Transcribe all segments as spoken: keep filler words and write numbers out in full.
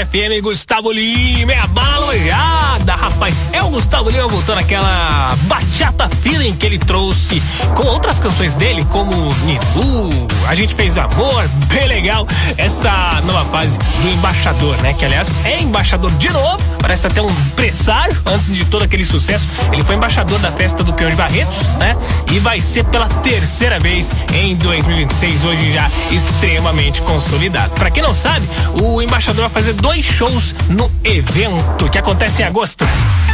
F M, Gustavo Lima, é a baloiada, rapaz. É o Gustavo Lima voltando aquela bachata feeling que ele trouxe com outras canções dele, como Nilu, A Gente Fez Amor, bem legal. Essa nova fase do embaixador, né? Que aliás é embaixador de novo, parece até um presságio. Antes de todo aquele sucesso, ele foi embaixador da festa do Peão de Barretos, né? E vai ser pela terceira vez em dois mil e vinte e seis, hoje já extremamente consolidado. Pra quem não sabe, o embaixador vai fazer dois shows no evento que acontece em agosto.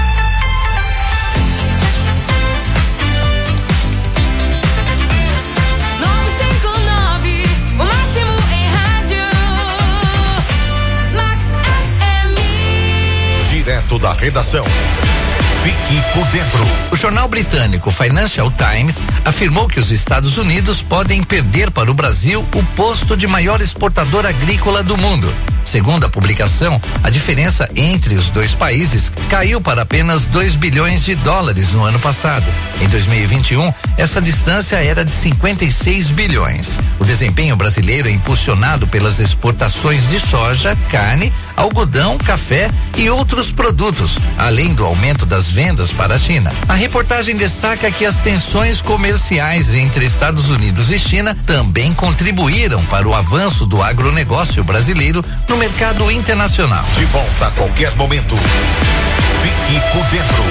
Direto da redação. Fique por dentro. O jornal britânico Financial Times afirmou que os Estados Unidos podem perder para o Brasil o posto de maior exportador agrícola do mundo. Segundo a publicação, a diferença entre os dois países caiu para apenas dois bilhões de dólares no ano passado. Em dois mil e vinte e um, essa distância era de cinquenta e seis bilhões. O desempenho brasileiro é impulsionado pelas exportações de soja, carne, algodão, café e outros produtos, além do aumento das vendas para a China. A reportagem destaca que as tensões comerciais entre Estados Unidos e China também contribuíram para o avanço do agronegócio brasileiro no mercado internacional. De volta a qualquer momento. Fique por dentro.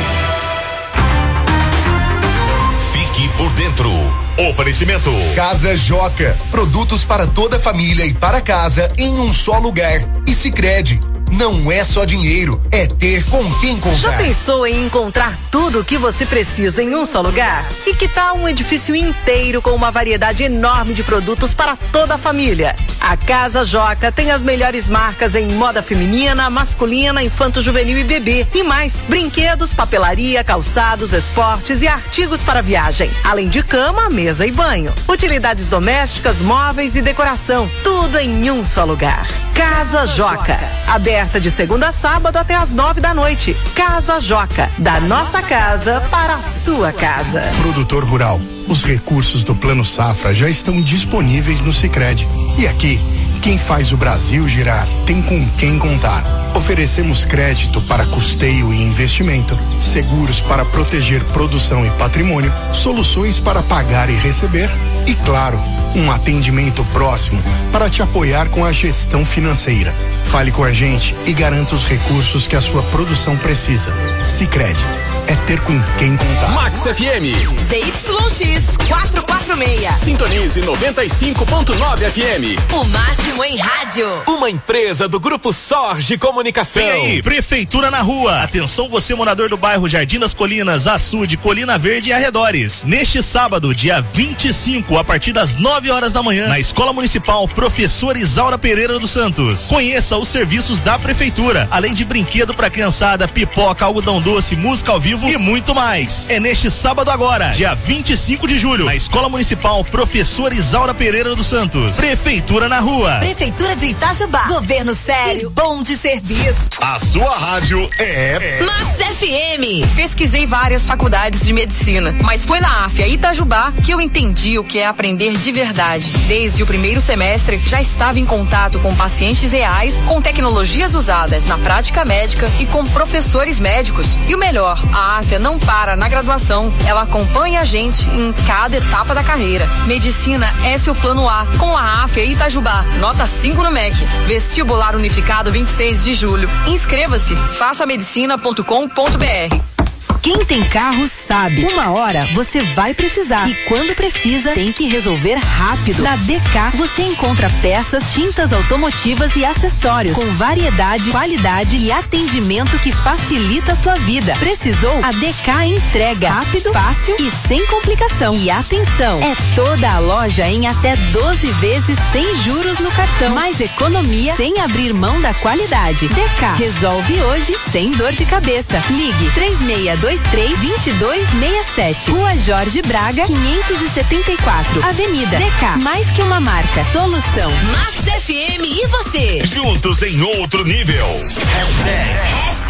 Fique por dentro. Oferecimento Casa Joca, produtos para toda a família e para casa em um só lugar. E Sicredi, não é só dinheiro, é ter com quem comprar. Já pensou em encontrar tudo o que você precisa em um só lugar? E que tal um edifício inteiro com uma variedade enorme de produtos para toda a família? A Casa Joca tem as melhores marcas em moda feminina, masculina, infanto-juvenil e bebê. E mais, brinquedos, papelaria, calçados, esportes e artigos para viagem. Além de cama, mesa e banho. Utilidades domésticas, móveis e decoração. Tudo em um só lugar. Casa Joca. Aberta de segunda a sábado até às nove da noite. Casa Joca. Da nossa casa para a sua casa. Produtor rural. Os recursos do Plano Safra já estão disponíveis no Sicredi. E aqui, quem faz o Brasil girar tem com quem contar. Oferecemos crédito para custeio e investimento, seguros para proteger produção e patrimônio, soluções para pagar e receber e, claro, um atendimento próximo para te apoiar com a gestão financeira. Fale com a gente e garanta os recursos que a sua produção precisa. Sicredi. É ter com quem contar. Max F M. Z Y X quatrocentos e quarenta e seis. Sintonize noventa e cinco ponto nove F M. O máximo em rádio. Uma empresa do Grupo Sorge Comunicação. Vem aí, Prefeitura na Rua. Atenção você morador do bairro Jardim das Colinas, Açude, Colina Verde e arredores. Neste sábado, dia vinte e cinco, a partir das nove horas da manhã, na Escola Municipal Professor Isaura Pereira dos Santos. Conheça os serviços da Prefeitura, além de brinquedo pra criançada, pipoca, algodão doce, música ao vivo e muito mais. É neste sábado agora, dia vinte e cinco de julho, na Escola Municipal Professor Isaura Pereira dos Santos. Prefeitura na Rua. Prefeitura de Itajubá. Governo sério, bom de serviço. A sua rádio é, é... Max F M. Pesquisei várias faculdades de medicina, mas foi na AFIA Itajubá que eu entendi o que é aprender de verdade. Desde o primeiro semestre, já estava em contato com pacientes reais, com tecnologias usadas na prática médica e com professores médicos. E o melhor, a AFIA não para na graduação, ela acompanha a gente em cada etapa da carreira. Medicina é seu plano A, com a AFIA Itajubá, nota cinco no M E C. Vestibular Unificado vinte e seis de julho. Inscreva-se, faça medicina ponto com ponto b r. Quem tem carro sabe, uma hora você vai precisar e quando precisa tem que resolver rápido. Na D K você encontra peças, tintas automotivas e acessórios com variedade, qualidade e atendimento que facilita a sua vida. Precisou? A D K entrega rápido, fácil e sem complicação. E atenção, é toda a loja em até doze vezes sem juros no cartão. Mais economia sem abrir mão da qualidade. D K resolve hoje sem dor de cabeça. Ligue três seis dois três, dois dois seis sete. Rua Jorge Braga, quinhentos e setenta e quatro. Avenida D K. Mais que uma marca. Solução. Max F M e você. Juntos em outro nível. Hashtag. Hashtag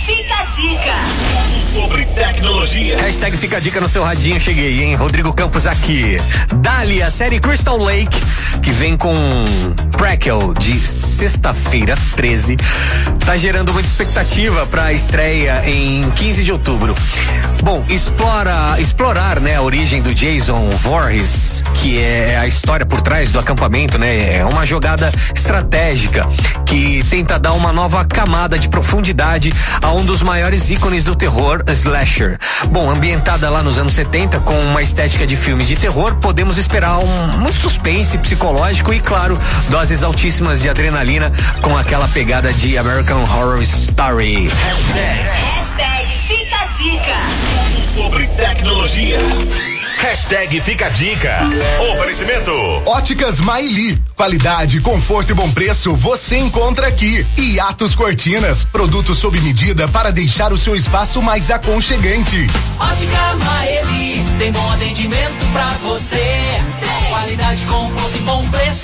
Fica a dica. Sobre tecnologia. Hashtag Fica a Dica no seu radinho, cheguei, hein? Rodrigo Campos aqui. Dali, a série Crystal Lake, que vem com Prequel de sexta-feira treze, tá gerando muita expectativa pra estreia em quinze de outubro. Bom, explora, explorar, né, a origem do Jason Voorhees, que é a história por trás do acampamento, né? É uma jogada estratégica que tenta dar uma nova camada de profundidade a um dos maiores ícones do terror, slasher. Bom, ambientada lá nos anos setenta com uma estética de filmes de terror, podemos esperar um muito suspense psicológico e, claro, doses altíssimas de adrenalina com aquela pegada de American Horror Story. Hashtag, Hashtag Fica a Dica. sobre tecnologia. Hashtag Fica a Dica. Oferecimento. Óticas Maili. Qualidade, conforto e bom preço você encontra aqui. E Atos Cortinas. Produtos sob medida para deixar o seu espaço mais aconchegante. Ótica Maeli. Tem bom atendimento pra você. Qualidade, conforto e bom preço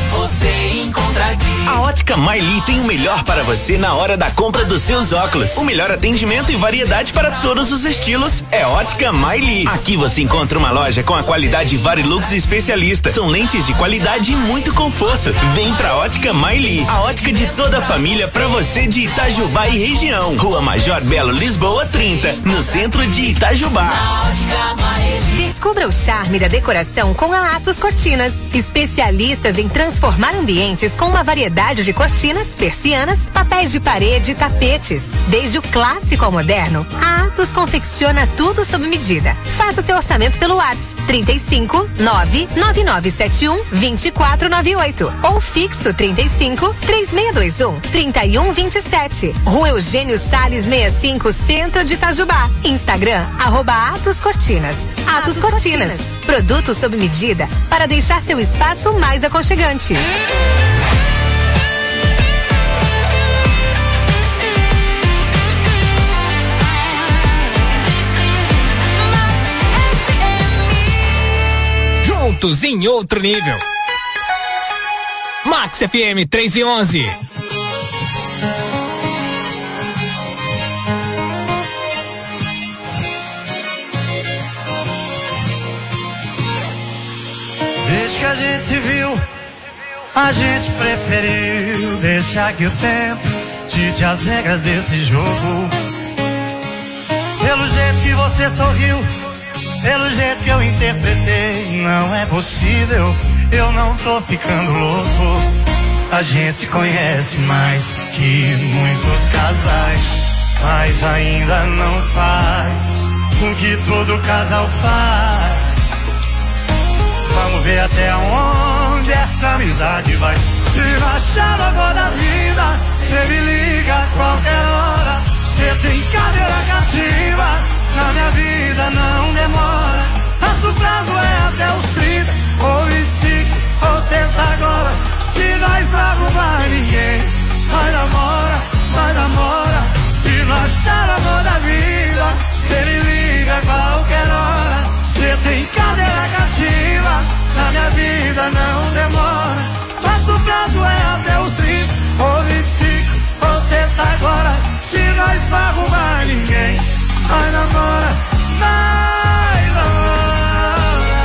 você encontra aqui. A Ótica Maili tem o melhor para você na hora da compra dos seus óculos. O melhor atendimento e variedade para todos os estilos é Ótica Maili. Aqui você encontra uma loja com a qualidade Varilux especialista. São lentes de qualidade e muito conforto. Vem pra Ótica Maili, a ótica de toda a família pra você de Itajubá e região. Rua Major Belo Lisboa trinta, no centro de Itajubá. Descubra o charme da decoração com a Atos Cortinas, especialistas em transformar ambientes com uma variedade de cortinas, persianas, papéis de parede e tapetes. Desde o clássico ao moderno, a Atos confecciona tudo sob medida. Faça seu orçamento pelo WhatsApp trinta e cinco, nove nove nove sete um, dois quatro nove oito ou fixo trinta e cinco, três seis dois um, três um dois sete. Rua Eugênio Salles sessenta e cinco, centro de Itajubá. Instagram, arroba Atos Cortinas. Atos Cortinas, produtos sob medida para deixar seu espaço mais aconchegante. Juntos em outro nível. Max F M três e onze. Desde que a gente se viu, a gente preferiu deixar que o tempo dite as regras desse jogo. Pelo jeito que você sorriu, pelo jeito que eu interpretei, não é possível, eu não tô ficando louco. A gente se conhece mais que muitos casais, mas ainda não faz o que todo casal faz. Vamos ver até onde essa amizade vai. Se achar agora da vida, cê me liga a qualquer hora. Cê tem cadeira cativa, na minha vida não demora. Nosso prazo é até os trinta, ou vinte e cinco, ou sexta agora. Se nós não arrumar ninguém, vai namora, vai namora. Se não achar amor da vida, cê me liga a qualquer hora. Cê tem cadeira cativa, na minha vida não demora. Nosso prazo é até os trinta, ou vinte e cinco, ou sexta agora. Se nós não arrumar ninguém, vai namora, vai namora.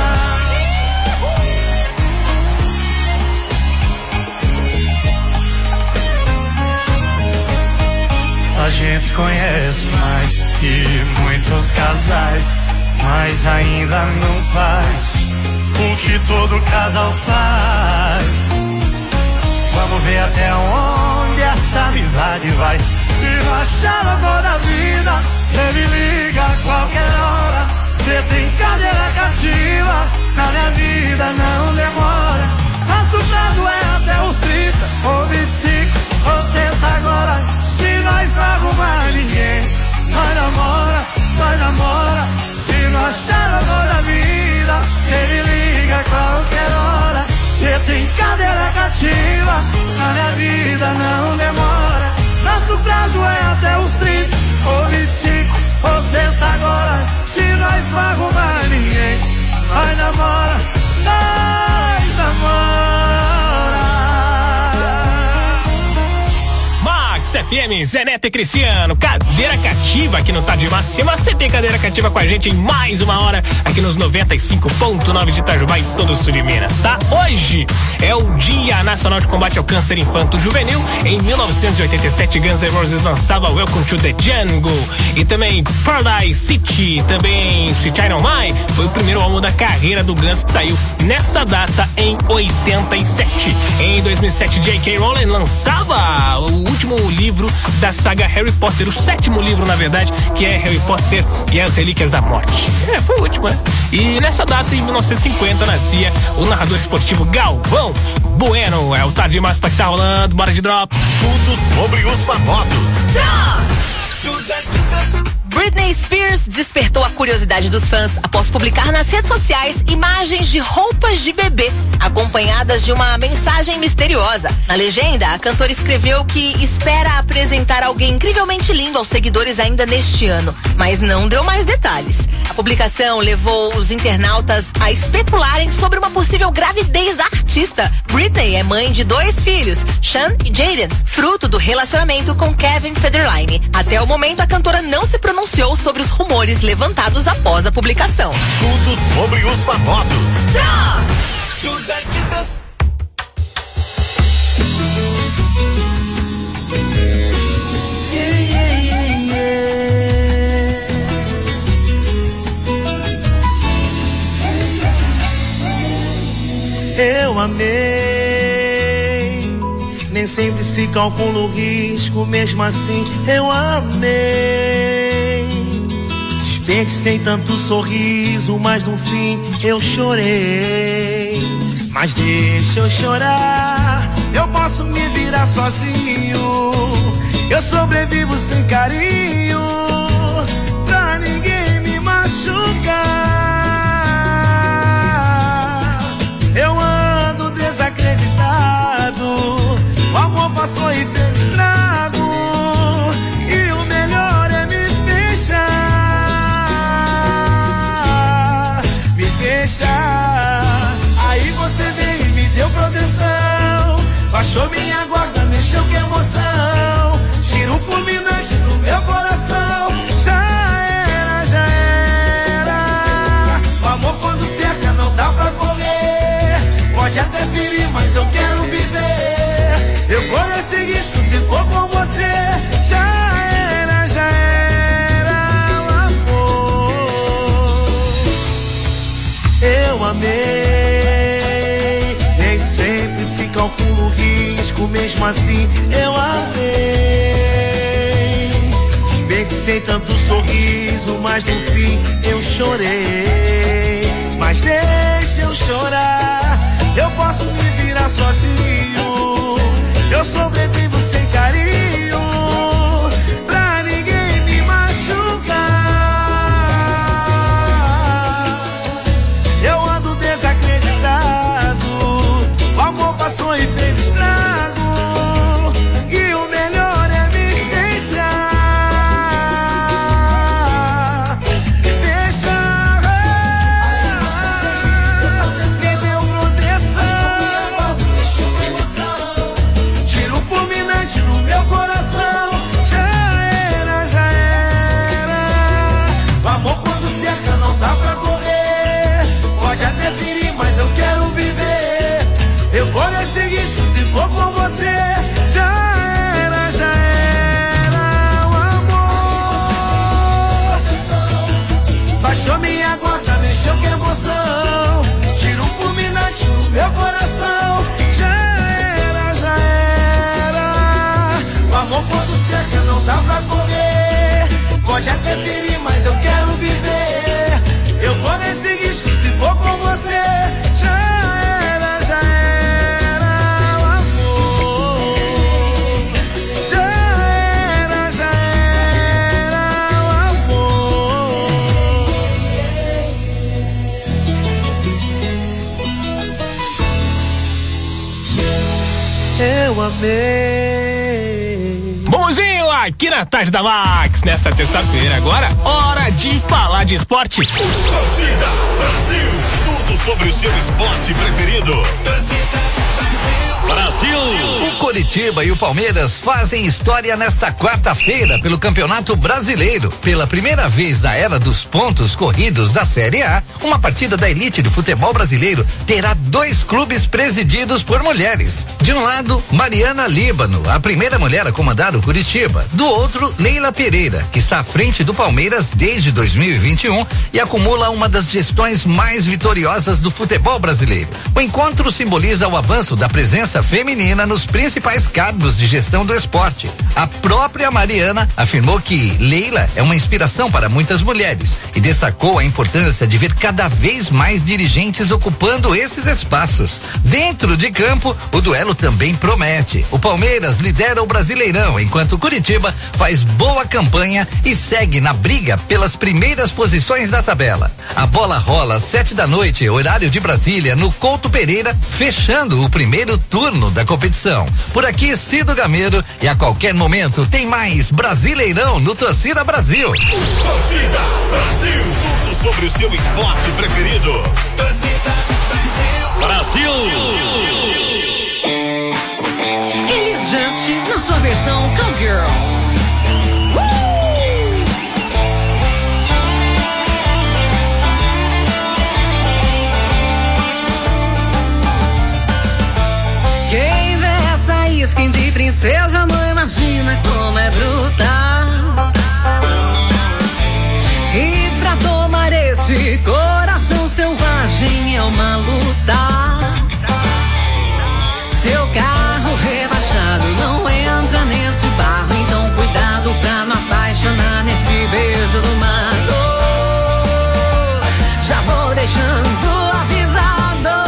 A gente conhece mais que muitos casais, mas ainda não faz o que todo casal faz. Vamos ver até onde essa amizade vai. Se não achar amor da vida, cê me liga a qualquer hora. Cê tem cadeira cativa, na minha vida não demora. Nosso prazo é até os trinta, ou vinte e cinco, ou sexta agora. Se nós não arrumar ninguém, vai namora, vai namora. Se não achar amor da vida, cê me liga a qualquer hora. Cê tem cadeira cativa, na minha vida não demora. Nosso prazo é até os trinta, ou vinte e cinco, ou sexta agora. Se nós não arrumar ninguém, vai namora, vai namora. Max F F M, Zé Neto e Cristiano, cadeira cativa aqui no Tá de Máxima. Você tem cadeira cativa com a gente em mais uma hora aqui nos noventa e cinco ponto nove de Itajubá e todo o sul de Minas, tá? Hoje é o Dia Nacional de Combate ao Câncer Infanto-Juvenil. Em mil novecentos e oitenta e sete, Guns N' Roses lançava Welcome to the Jungle e também Paradise City, também Sweet Child O' Mine, foi o primeiro álbum da carreira do Guns que saiu nessa data em oitenta e sete. Em dois mil e sete, J K. Rowling lançava o último livro da saga Harry Potter, o sétimo livro, na verdade, que é Harry Potter e as Relíquias da Morte. É, foi o último, né? E nessa data, em mil novecentos e cinquenta, nascia o narrador esportivo Galvão Bueno. É o Tá de Máxima que tá rolando, bora de drop. Tudo sobre os famosos. Britney Spears despertou a curiosidade dos fãs após publicar nas redes sociais imagens de roupas de bebê, acompanhadas de uma mensagem misteriosa. Na legenda, a cantora escreveu que espera apresentar alguém incrivelmente lindo aos seguidores ainda neste ano, mas não deu mais detalhes. A publicação levou os internautas a especularem sobre uma possível gravidez da artista. Britney é mãe de dois filhos, Sean e Jaden, fruto do relacionamento com Kevin Federline. Até o momento, a cantora não se pronunciou sobre os rumores levantados após a publicação. Tudo sobre os famosos. Dos artistas. Yeah, yeah, yeah, yeah. Eu amei, nem sempre se calcula o risco, mesmo assim eu amei. Desperdicei tanto sorriso, mas no fim eu chorei. Mas deixa eu chorar, eu posso me virar sozinho. Eu sobrevivo sem carinho, pra ninguém me machucar. Eu ando desacreditado, o amor passou e fez estrago. E o melhor é me fechar, me fechar. Aí você veio e me deu proteção, baixou minha guarda, mexeu com emoção. Tiro fulminante no meu coração. Já era, já era. O amor quando cerca não dá pra correr. Pode até ferir, mas eu quero viver. Eu corro esse risco se for com você. Já era, já era o amor. Eu amei, nem sempre se calcula o risco, mesmo assim eu amei. Desperdicei tanto sorriso, mas no fim eu chorei. Mas deixa eu chorar, eu posso me virar sozinho. Eu sobrevivo sem carinho, pra ninguém me machucar. Eu ando desacreditado, o amor passou e fez estrago. E o melhor é me deixar, me deixar. Me deu proteção, tiro fulminante no meu coração. Já era, já era. O amor quando cerca não dá pra correr. Pode até ferir, mas eu quero viver. Eu corro esse risco se for com você. Já era, já era o amor. Baixou minha guarda, mexeu com emoção. Tiro um fulminante no meu coração. Já era, já era. O amor quando cerca não dá pra correr. Pode até ferir, mas eu quero viver. Eu corro esse risco se for com você. Já era, já era o amor. Já era, já era o amor. Eu amei. Bonzinho aqui na Tarde da Max, nessa terça-feira. Agora, hora de falar de esporte. Torcida Brasil, tudo sobre o seu esporte preferido. Torcida Brasil. Brasil! O Coritiba e o Palmeiras fazem história nesta quarta-feira pelo Campeonato Brasileiro. Pela primeira vez na era dos pontos corridos da Série A, uma partida da elite do futebol brasileiro terá dois clubes presididos por mulheres. De um lado, Mariana Líbano, a primeira mulher a comandar o Coritiba. Do outro, Leila Pereira, que está à frente do Palmeiras desde dois mil e vinte e um e acumula uma das gestões mais vitoriosas do futebol brasileiro. O encontro simboliza o avanço da presença feminina nos principais cargos de gestão do esporte. A própria Mariana afirmou que Leila é uma inspiração para muitas mulheres e destacou a importância de ver cada vez mais dirigentes ocupando esses espaços. Dentro de campo, o duelo também promete. O Palmeiras lidera o Brasileirão, enquanto o Coritiba faz boa campanha e segue na briga pelas primeiras posições da tabela. A bola rola às sete da noite, horário de Brasília, no Couto Pereira, fechando o primeiro turno da competição. Por aqui, Cido Gameiro, e a qualquer momento tem mais Brasileirão no Torcida Brasil. Torcida Brasil, tudo sobre o seu esporte preferido. Torcida Brasil. Elis Just na sua versão Cowgirl. Quem vê essa skin de princesa não imagina como é brutal. E pra tomar esse coração selvagem é uma luta. Seu carro rebaixado não entra nesse barro, então cuidado pra não apaixonar nesse beijo do mato. Já vou deixando avisado.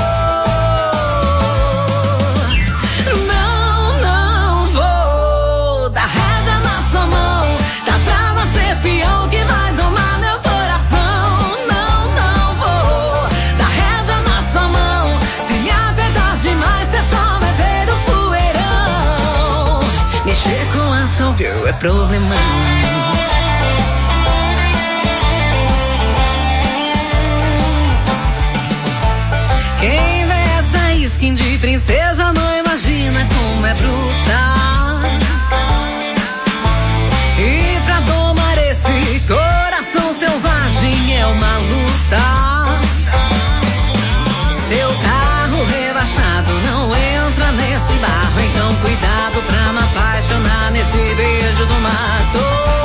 Não, não vou dar rédea na sua mão. Tá pra nascer peão que vai domar meu coração. Não, não vou dar rédea na sua mão. Se me apertar demais, cê só vai ver o poeirão. Mexer com as cowgirl é problemão. Quem vê essa skin de princesa não imagina como é brutal. E pra domar esse coração selvagem é uma luta. Seu carro rebaixado não entra nesse barro, então cuidado pra não apaixonar nesse beijo do mato.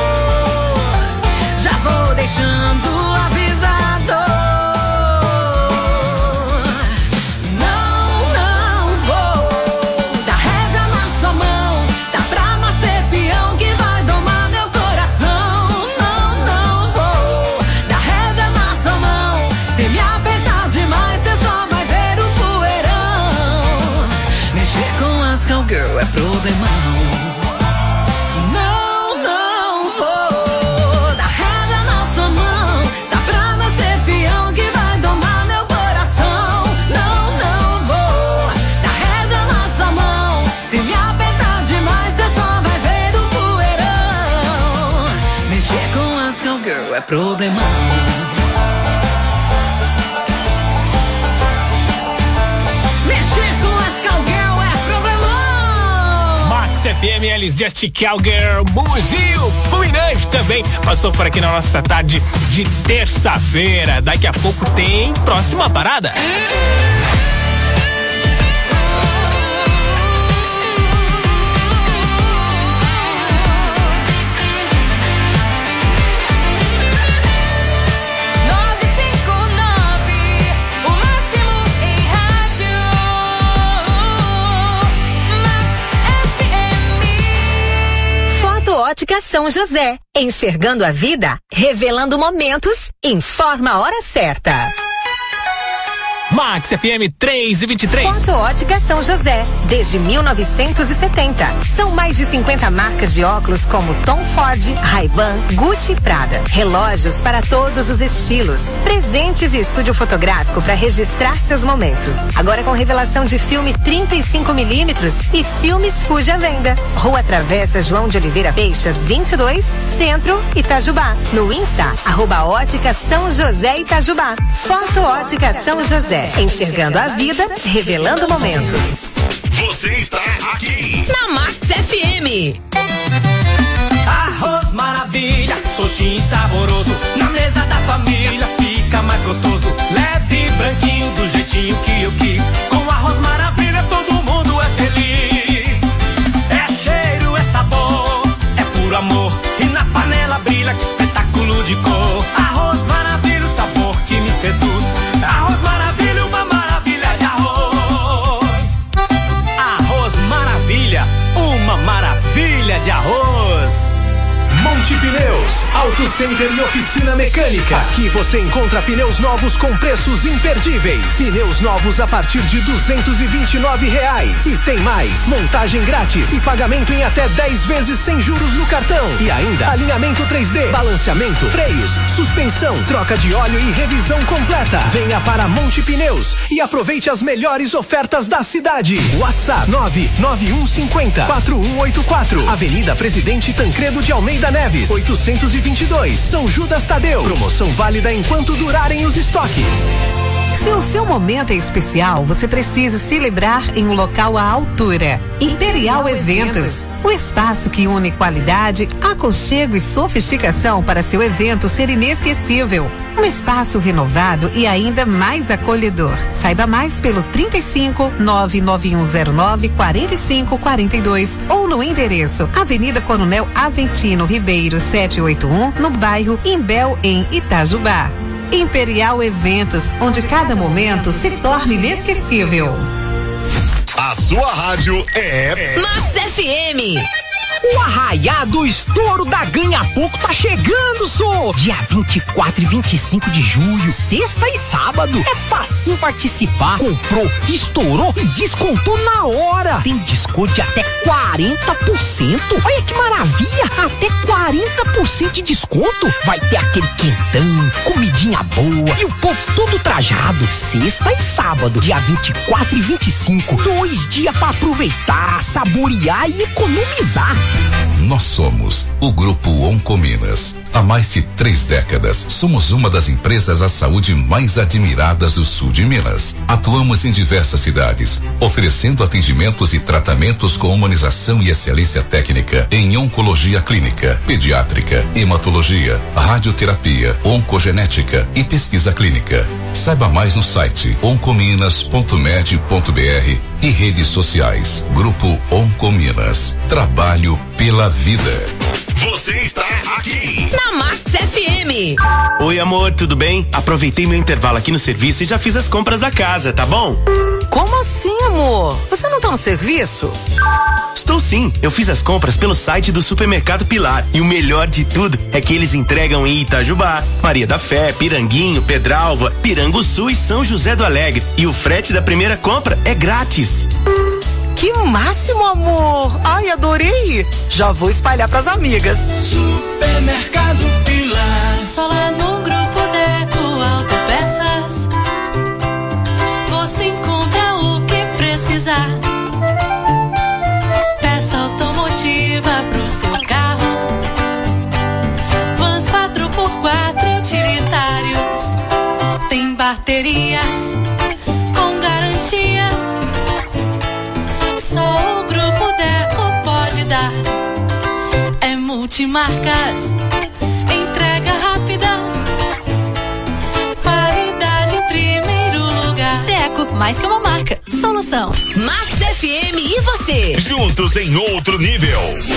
Já vou deixando avisado. Não, não vou dar rédea na sua mão. Tá pra nascer peão que vai domar meu coração. Não, não vou dar rédea na sua mão. Se me apertar demais, cê só vai ver o poeirão. Mexer com as cowgirl é problemão. Não, não vou dar rédea na sua mão. Tá pra nascer peão que vai domar meu coração. Não, não vou dar rédea na sua mão. Se me apertar demais, cê só vai ver o poeirão. Mexer com as cowgirl é problemão. Mexer com as cowgirl é problemão. Max F M, Elis Just Cowgirl, Museu Fulminante também passou por aqui na nossa tarde de terça-feira. Daqui a pouco tem próxima parada. nove cinco nove, o máximo em rádio. Max F M. Foto Ótica São José. Enxergando a vida, revelando momentos, informa a hora certa. Max F M três e vinte e três. Foto Ótica São José, desde mil novecentos e setenta. São mais de cinquenta marcas de óculos como Tom Ford, Ray-Ban, Gucci e Prada. Relógios para todos os estilos. Presentes e estúdio fotográfico para registrar seus momentos. Agora com revelação de filme trinta e cinco milímetros e filmes Fuji à venda. Rua Travessa João de Oliveira Peixas, vinte e dois, Centro, Itajubá. No Insta, arroba Ótica São José Itajubá. Foto Ótica São José. Enxergando a vida, revelando momentos. Você está aqui na Max F M. Arroz maravilha, soltinho e saboroso. Na mesa da família fica mais gostoso. Leve, branquinho, do jeitinho que eu quis. Com arroz maravilha todo mundo é feliz. É cheiro, é sabor, é puro amor. E na panela brilha, que espetáculo de cor. Arroz maravilha, o sabor que me seduz. Arroz maravilha, uma maravilha de arroz. Arroz maravilha, uma maravilha de arroz. Monte Pneus, Auto Center e Oficina Mecânica. Aqui você encontra pneus novos com preços imperdíveis. Pneus novos a partir de duzentos e vinte e nove reais. E tem mais, montagem grátis e pagamento em até dez vezes sem juros no cartão. E ainda alinhamento três D, balanceamento, freios, suspensão, troca de óleo e revisão completa. Venha para Monte Pneus e aproveite as melhores ofertas da cidade. WhatsApp nove nove um cinco zero quatro um oito quatro. Avenida Presidente Tancredo de Almeida Neves, oitocentos e vinte e dois, São Judas Tadeu. Promoção válida enquanto durarem os estoques. Se o seu momento é especial, você precisa celebrar em um local à altura. Imperial Eventos, o espaço que une qualidade, aconchego e sofisticação para seu evento ser inesquecível. Um espaço renovado e ainda mais acolhedor. Saiba mais pelo trinta e cinco, nove nove um zero nove, quarenta e cinco quarenta e dois ou no endereço Avenida Coronel Aventino Ribeiro setecentos e oitenta e um, no bairro Imbel, em Itajubá. Imperial Eventos, onde cada momento se torna inesquecível. A sua rádio é Max F M. O arraiado estouro da Ganha Pouco tá chegando, só! Dia vinte e quatro e vinte e cinco de julho, sexta e sábado. É fácil participar. Comprou, estourou e descontou na hora. Tem desconto de até quarenta por cento. Olha que maravilha! Até quarenta por cento de desconto. Vai ter aquele quentão, comidinha boa e o povo todo trajado. Sexta e sábado, dia vinte e quatro e vinte e cinco. Dois dias pra aproveitar, saborear e economizar. Nós somos o Grupo Oncominas. Há mais de três décadas, somos uma das empresas à saúde mais admiradas do sul de Minas. Atuamos em diversas cidades, oferecendo atendimentos e tratamentos com humanização e excelência técnica em oncologia clínica, pediátrica, hematologia, radioterapia, oncogenética e pesquisa clínica. Saiba mais no site oncominas ponto med ponto br e redes sociais. Grupo Oncominas. Trabalho pela vida. Você está aqui na Max F M. Oi, amor, tudo bem? Aproveitei meu intervalo aqui no serviço e já fiz as compras da casa, tá bom? Como assim, amor? Você não tá no serviço? Estou sim, eu fiz as compras pelo site do Supermercado Pilar e o melhor de tudo é que eles entregam em Itajubá, Maria da Fé, Piranguinho, Pedralva, Piranguçu e São José do Alegre, e o frete da primeira compra é grátis. Que máximo, amor! Ai, adorei! Já vou espalhar pras amigas. Supermercado Pilar. Só lá no Grupo Deco Autopeças você encontra o que precisar. Peça automotiva pro seu carro, vans quatro por quatro utilitários, tem baterias com garantia. Só o Grupo Deco pode dar. É multimarcas, entrega rápida, qualidade em primeiro lugar. Deco, mais que uma marca, solução. Max F M e você. Juntos em outro nível.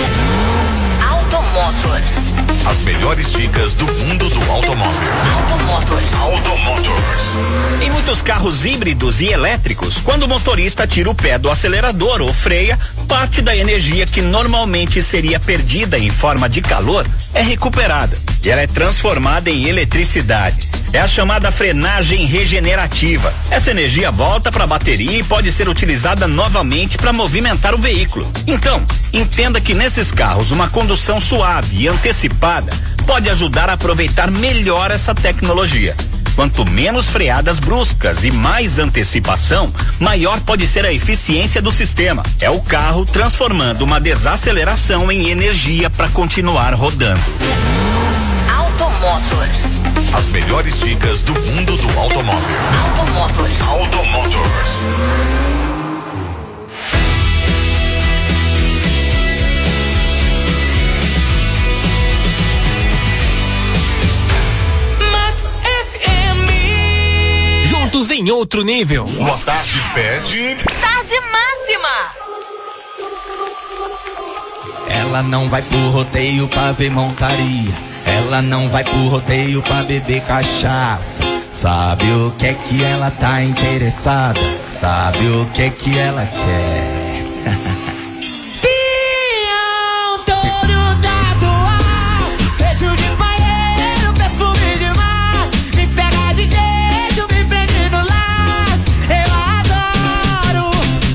Automotors. As melhores dicas do mundo do automóvel. Automotors. Automotors. Em muitos carros híbridos e elétricos, quando o motorista tira o pé do acelerador ou freia, parte da energia que normalmente seria perdida em forma de calor é recuperada e ela é transformada em eletricidade. É a chamada frenagem regenerativa. Essa energia volta para a bateria e pode ser utilizada novamente para movimentar o veículo. Então, entenda que nesses carros uma condução suave e antecipada pode ajudar a aproveitar melhor essa tecnologia. Quanto menos freadas bruscas e mais antecipação, maior pode ser a eficiência do sistema. É o carro transformando uma desaceleração em energia para continuar rodando. Automotors. As melhores dicas do mundo do automóvel. Automotors. Automotors. produtos em outro nível. Sua tarde pede. Tarde máxima. Ela não vai pro rodeio pra ver montaria. Ela não vai pro rodeio pra beber cachaça. Sabe o que é que ela tá interessada? Sabe o que é que ela quer? Pião todo tatuado, peito de paieiro, perfume de mar. Me pega de jeito, me prende no laço. Eu adoro.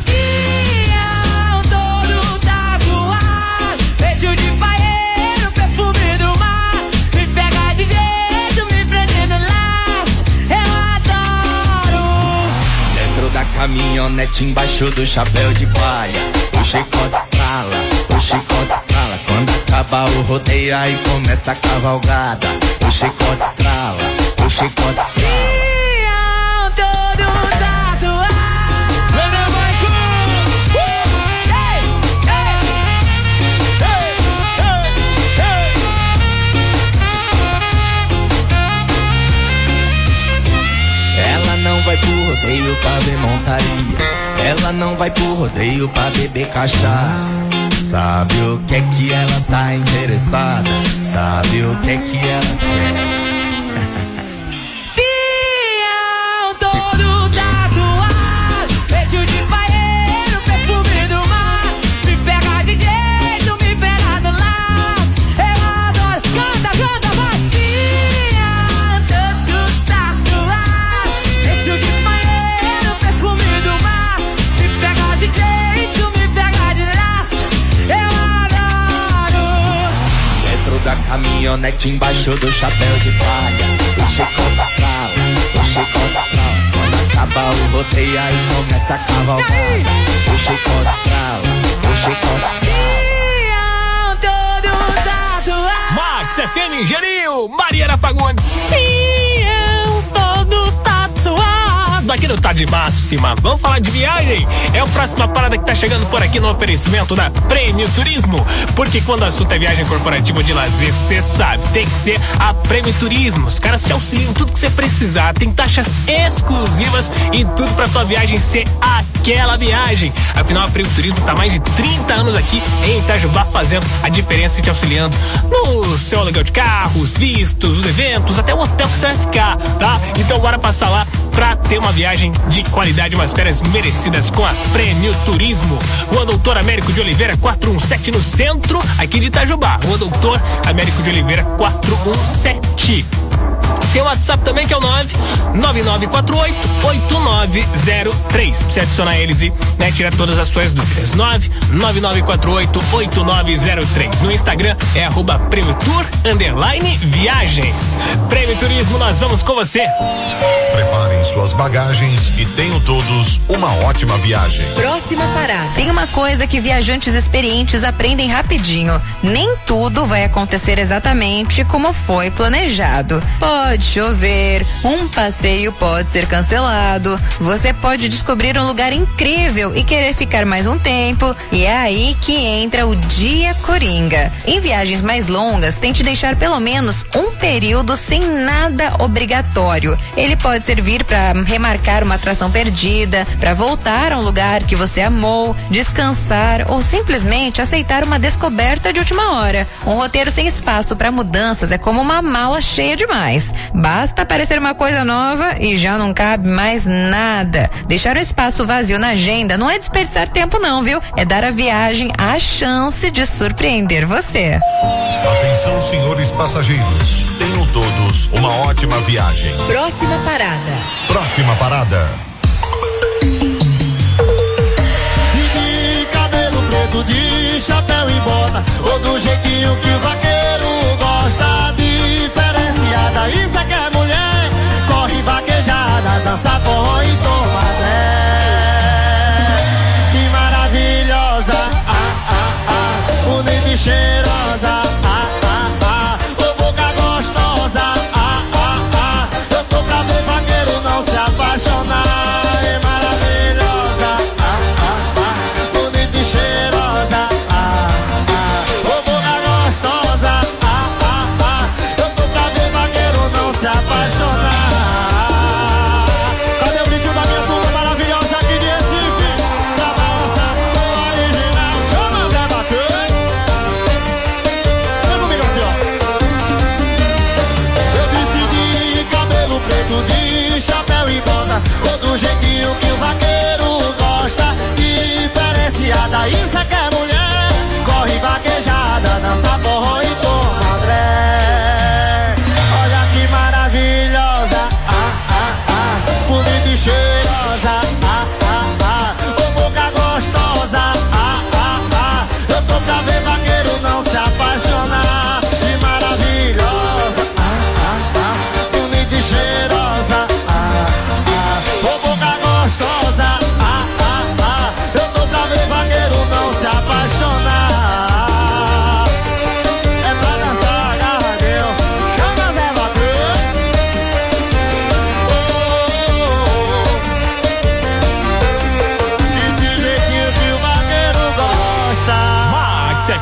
Pião todo tatuado, peito de paieiro, perfume do mar. Me pega de jeito, me prende no laço. Eu adoro. Dentro da caminhonete, embaixo do chapéu de palha, o chicote estrala, o chicote estrala. Quando acaba o rodeio, aí começa a cavalgada. O chicote estrala, o chicote estrala. Pião todo tatuado. Ela não vai pro rodeio pra ver montaria. Ela não vai pro rodeio pra beber cachaça. Sabe o que é que ela tá interessada? Sabe o que é que ela quer? Pião todo tatuado, peito de paieiro, perfume do mar. Me pega de jeito, me pega no laço. Eu adoro. Canta, canta, vai. Pião todo tatuado, peito de paieiro, perfume do mar. Me pega de jeito, me pega de laço. Eu adoro. Dentro da caminhonete, embaixo do chapéu de palha, o chicote estrala, o chicote estrala. Quando acaba o rodeio, aí começa a cavalgada. O chicote estrala, o chicote estrala. Pião todo tatuado. Max F M Geril, Mariana Fagundes. Pião todo tatuado. Aqui no Tarde Máxima, vamos falar de viagem. É a próxima parada que tá chegando por aqui no oferecimento da Prêmio Turismo, porque quando o assunto é viagem corporativa de lazer, você sabe, tem que ser a Prêmio Turismo. Os caras te auxiliam em tudo que você precisar, tem taxas exclusivas e tudo pra tua viagem ser aquela viagem. Afinal, a Prêmio Turismo tá há mais de trinta anos aqui em Itajubá, fazendo a diferença e te auxiliando no seu aluguel de carros, vistos, os eventos, até o hotel que você vai ficar, tá? Então bora passar lá pra ter uma viagem de qualidade, umas férias merecidas com a Prêmio Turismo. Rua Doutor Américo de Oliveira quatrocentos e dezessete no centro, aqui de Itajubá. Rua Doutor Américo de Oliveira quatrocentos e dezessete. Tem o WhatsApp também, que é o nove nove nove quatro oito oito nove zero três. Pra você adicionar eles e, né, tirar todas as suas dúvidas. nove nove nove quatro oito oito nove zero três. No Instagram é arroba Prêmio Tour underline viagens. Prêmio Turismo, nós vamos com você. Preparem suas bagagens e tenham todos uma ótima viagem. Próxima parada. Tem uma coisa que viajantes experientes aprendem rapidinho. Nem tudo vai acontecer exatamente como foi planejado. Pode chover, um passeio pode ser cancelado, você pode descobrir um lugar incrível e querer ficar mais um tempo, e é aí que entra o dia coringa. Em viagens mais longas, tente deixar pelo menos um período sem nada obrigatório. Ele pode servir para remarcar uma atração perdida, para voltar a um lugar que você amou, descansar ou simplesmente aceitar uma descoberta de última hora. Um roteiro sem espaço para mudanças é como uma mala cheia demais. Basta aparecer uma coisa nova e já não cabe mais nada. Deixar o espaço vazio na agenda não é desperdiçar tempo não, viu? É dar à viagem a chance de surpreender você. Atenção, senhores passageiros. Tenham todos uma ótima viagem. Próxima parada. Próxima parada. De cabelo preto, de chapéu e bota, ou do jeitinho que o vaqueiro gosta, diferenciada. Isso é que é mulher, corre vaquejada, dança forró e toma até. Que maravilhosa, ah, ah, ah, bonita e cheirosa, ah, ah, ah, ô boca gostosa, ah, ah, ah, eu tô pra ver vaqueiro não se apaixonar. É maravilhosa, ah, ah, ah, bonita e cheirosa, ah, ah, ô boca gostosa, ah, ah, ah, eu tô pra ver vaqueiro não se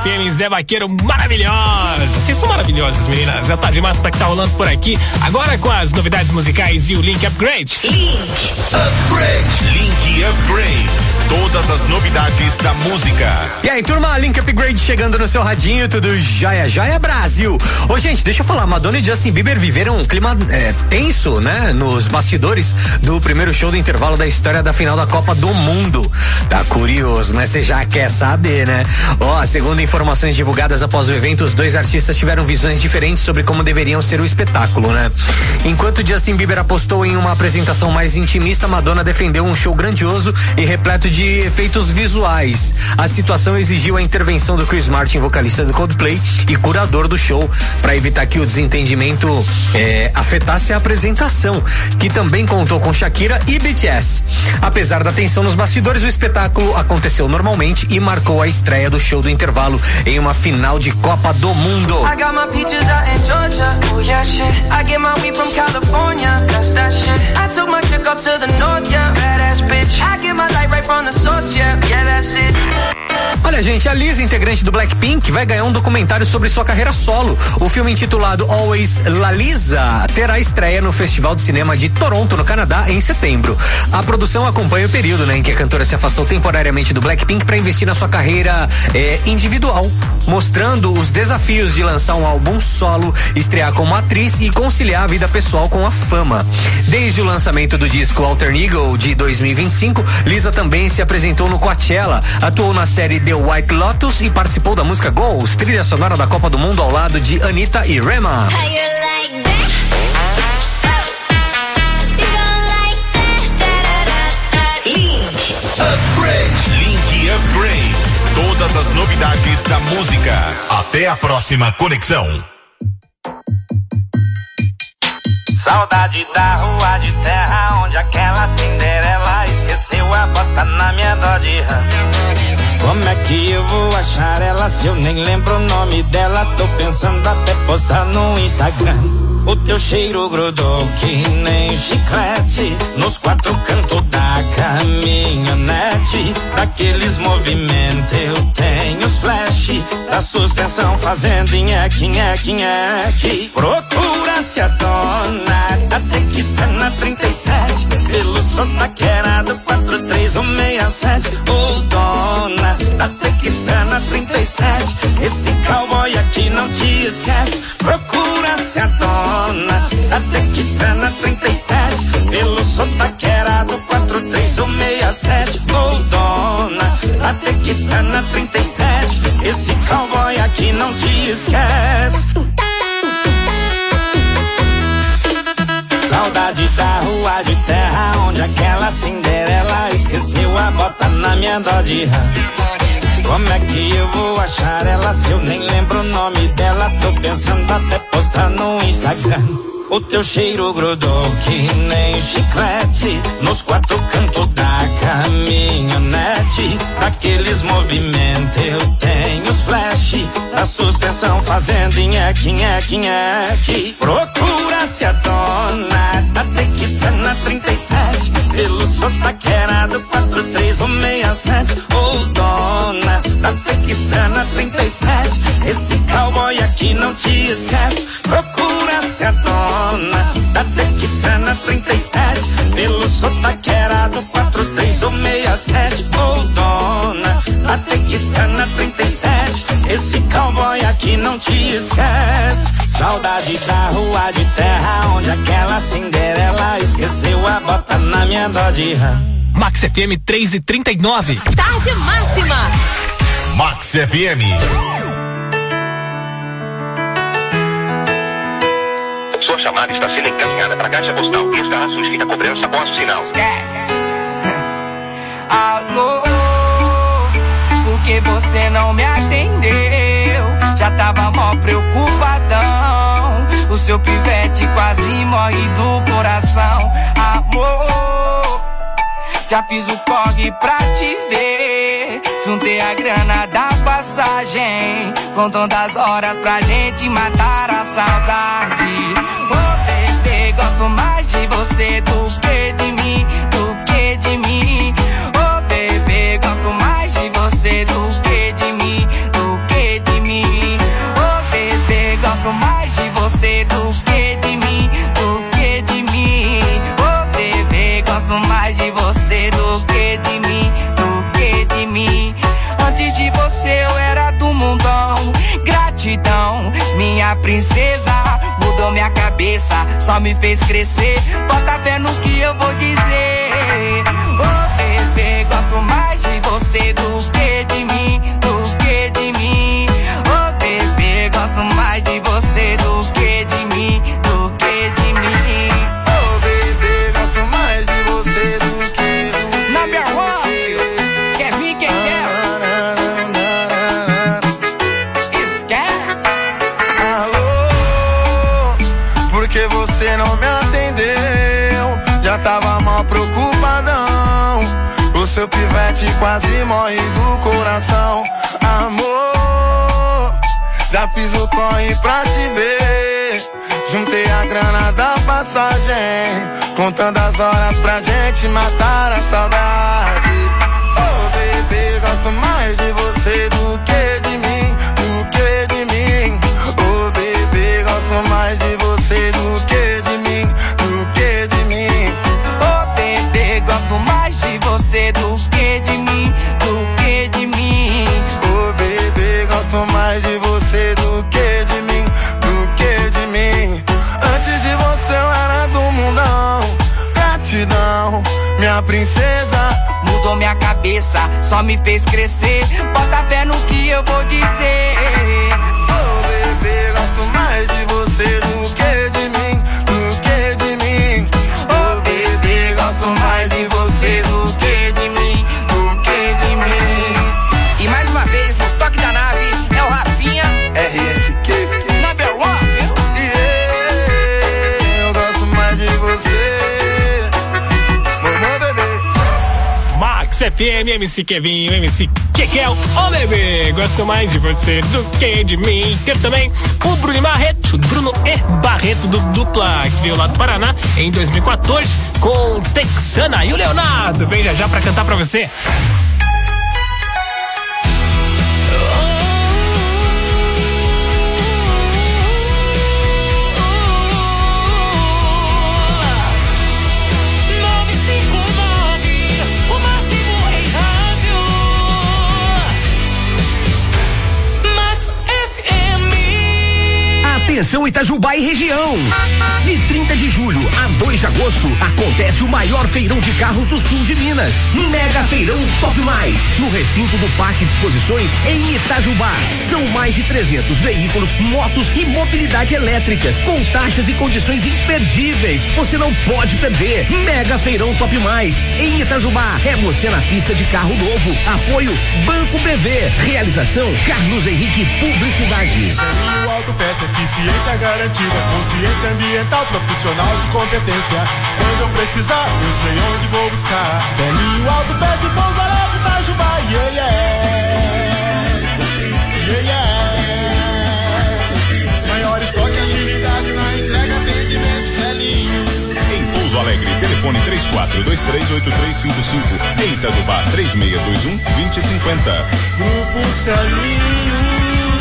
M, Zé Vaqueiro, maravilhosa. Vocês são maravilhosas, meninas. Já tá demais pra que tá rolando por aqui. Agora com as novidades musicais e o Link Upgrade. Link Upgrade. Link Upgrade. Todas as novidades da música. E aí, turma, Link Upgrade chegando no seu radinho, tudo jóia, jóia Brasil. Ô, gente, deixa eu falar, Madonna e Justin Bieber viveram um clima é, tenso, né? Nos bastidores do primeiro show do intervalo da história da final da Copa do Mundo. Tá curioso, né? Você já quer saber, né? Ó, segundo informações divulgadas após o evento, os dois artistas tiveram visões diferentes sobre como deveriam ser o espetáculo, né? Enquanto Justin Bieber apostou em uma apresentação mais intimista, Madonna defendeu um show grandioso e repleto de de efeitos visuais. A situação exigiu a intervenção do Chris Martin, vocalista do Coldplay e curador do show, para evitar que o desentendimento eh, afetasse a apresentação, que também contou com Shakira e B T S. Apesar da tensão nos bastidores, o espetáculo aconteceu normalmente e marcou a estreia do show do intervalo em uma final de Copa do Mundo. I got my peaches out in Georgia, oh yeah shit. I get my weed from California, that's that shit. I took my chick up to the north, yeah, badass bitch. I get my light right from the source, yeah, yeah, that's it. Olha, gente, a Lisa, integrante do Blackpink, vai ganhar um documentário sobre sua carreira solo. O filme intitulado Always La Lisa terá estreia no Festival de Cinema de Toronto, no Canadá, em setembro. A produção acompanha o período, né, em que a cantora se afastou temporariamente do Blackpink para investir na sua carreira eh, individual, mostrando os desafios de lançar um álbum solo, estrear como atriz e conciliar a vida pessoal com a fama. Desde o lançamento do disco Alter Ego de dois mil e vinte e cinco, Lisa também se apresentou no Coachella, atuou na série The White Lotus e participou da música Goals, trilha sonora da Copa do Mundo ao lado de Anitta e Rema. Upgrade. Link Upgrade. Todas as novidades da música. Até a próxima conexão. Saudade da rua de terra onde aquela Cinderela esqueceu a bota na minha Dodge Ram. Como é que eu vou achar ela se eu nem lembro o nome dela? Tô pensando até postar no Instagram. O teu cheiro grudou que nem chiclete nos quatro cantos da caminhonete. Daqueles movimentos eu tenho os flash da suspensão fazendo nheque, nheque, nheque. Procura-se a dona da Texana trinta e sete pelo sotaqueirado quatro três um seis sete. Ô dona da Texana trinta e sete, esse cowboy aqui não te esquece. Procura-se a dona da Texana trinta e sete pelo sotaqueirado quatro três um seis sete. Ô dona da Texana trinta e sete, esse cowboy aqui não te esquece. Saudade da rua de terra onde aquela Cinderela esqueceu a bota na minha Dodge Ram. Como é que eu vou achar ela se eu nem lembro o nome dela? Tô pensando até postar no Instagram. O teu cheiro grudou que nem chiclete nos quatro cantos da caminhonete. Daqueles movimentos eu tenho os flash da suspensão fazendo nheque, nheque, nheque. Procura-se a dona da Texana trinta e sete pelo sotaqueirado quatro três um seis sete. Ô dona da Texana trinta e sete, esse cowboy aqui não te esquece. Procura-se a dona da Texana trinta e sete pelo sotaqueirado quatro três um seis sete. Ô dona da Texana trinta e sete, esse cowboy aqui não te esquece. Saudade da rua de terra onde aquela Cinderela esqueceu a bota na minha Dodge Ram. Max F M três e trinta e nove. Tarde máxima. Max F M. Sua chamada está sendo encaminhada para a caixa postal. Estará sujeita a cobrança após o sinal. Esquece. Alô, por que você não me atendeu? Já tava mó preocupadão. O seu pivete quase morre do coração. Amor, já fiz o corre pra te ver. Juntei a grana da passagem, contando as horas pra gente matar a saudade. Oh bebê, gosto mais de você do que de mim, do que de mim. Oh bebê, gosto mais de você do que de mim, do que gosto mais de você do que de mim, do que de mim. Antes de você eu era do mundão. Gratidão, minha princesa. Mudou minha cabeça, só me fez crescer. Bota fé no que eu vou dizer. Oh bebê, gosto mais de você do que de mim, do que de mim. Oh bebê, gosto mais de você do que de mim, do que de mim. Oh bebê, gosto mais de você do que do que. Number one, quer vir quem quer. Esquece. Alô, porque você não me atendeu? Já tava mal preocupadão. O seu pivete quase morre do coração. Amor, já fiz o corre pra te ver. Juntei a grana da passagem, contando as horas pra gente matar a saudade. Oh bebê, gosto mais de você do que de mim, do que de mim. Oh bebê, gosto mais de você do que de mim, do que de mim. Oh bebê, gosto mais de você do que de mim, do que de mim. Oh bebê, gosto mais de você do que de mim, do que de mim. Antes de você eu era do mundão. Gratidão, minha princesa. Mudou minha cabeça, só me fez crescer. Bota fé no que eu vou dizer. Oh bebê, gosto mais de você do que de mim, do que de mim. Oh bebê, gosto mais de você do que de mim, do que de mim. E mais uma vez, no toque da nave, é o Rafinha R S Q Number one, viu? Yeah, eu gosto mais de você, mamãe bebê. Max F M, M C Kevin, M C Kekel, ô bebê, gosto mais de você do que de mim. Quero também o Bruno Barreto, Bruno E. Barreto do Dupla, que veio lá do Paraná em dois mil e quatorze com Texana. E o Leonardo vem já já pra cantar pra você. Atenção Itajubá e região. De trinta de julho a dois de agosto acontece o maior feirão de carros do sul de Minas. Mega Feirão Top Mais, no recinto do Parque de Exposições em Itajubá. São mais de trezentos veículos, motos e mobilidade elétricas com taxas e condições imperdíveis. Você não pode perder. Mega Feirão Top Mais em Itajubá. É você na pista de carro novo. Apoio Banco B V. Realização Carlos Henrique Publicidade. O Autopeça, eficiência garantida, consciência ambiental, profissional de competência. Quando eu precisar, eu sei onde vou buscar. Celinho Autopeça e Pouso Alegre, Itajubá, yeah, yeah. Yeah, yeah. Maior estoque, agilidade na entrega, atendimento, Celinho. Em Pouso Alegre, telefone três quatro dois três oito três cinco cinco. Em Itajubá, três seis dois um dois zero cinco zero. Grupo Celinho.